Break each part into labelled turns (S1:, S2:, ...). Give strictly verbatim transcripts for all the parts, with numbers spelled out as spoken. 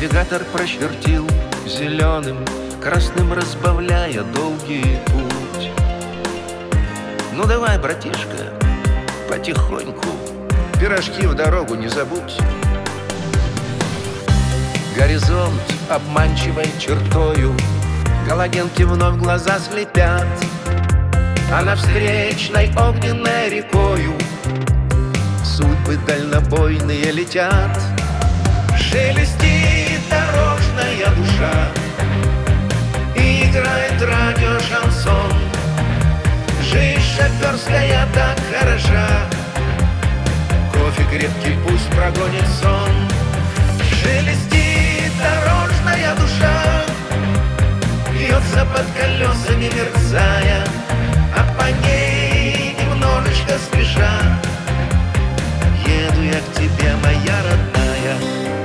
S1: Навигатор прочертил зеленым, красным разбавляя долгий путь. Ну давай, братишка, потихоньку, пирожки в дорогу не забудь. Горизонт обманчивой чертою галогенки вновь глаза слепят, а навстречной огненной рекою судьбы дальнобойные летят. Шелестит дорожная душа, и играет радио шансон. Жизнь шоферская так хороша, кофе крепкий пусть прогонит сон. Шелестит дорожная душа, бьется под колесами мерцая, а по ней немножечко спеша еду я к тебе, моя родная.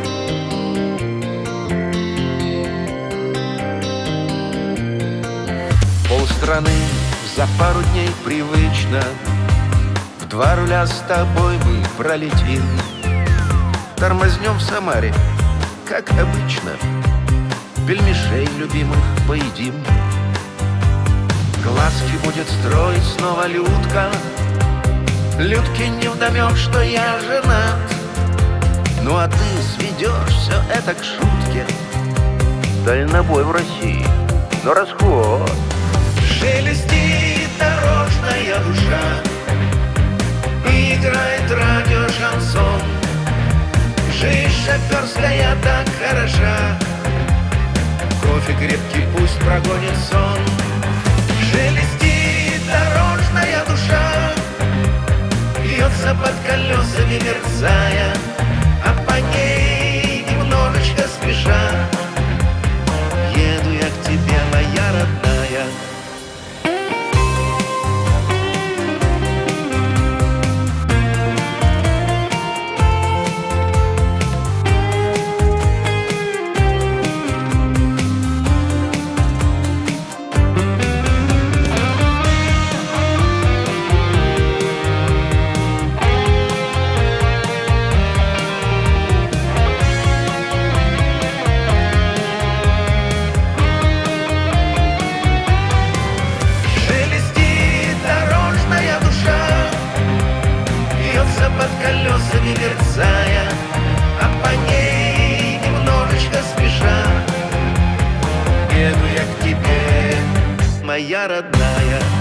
S1: Полстраны за пару дней привычно в два руля с тобой мы пролетим. Тормознем в Самаре, как обычно, пельмешей любимых поедим. Глазки будет строить снова Людка, Людке невдомек, что я женат. Ну а ты сведешь все это к шутке. Дальнобой в России, но расход. Шелестит дорожная душа, и играет радио шансон. Жизнь шоферская так хороша, кофе крепкий пусть прогонит сон. Шелестит дорожная душа, бьется под колесами мерцая, а по ней немножечко спеша еду я к тебе, моя родная. Под колесами мерцая, а по ней немножечко спеша еду я к тебе, моя родная.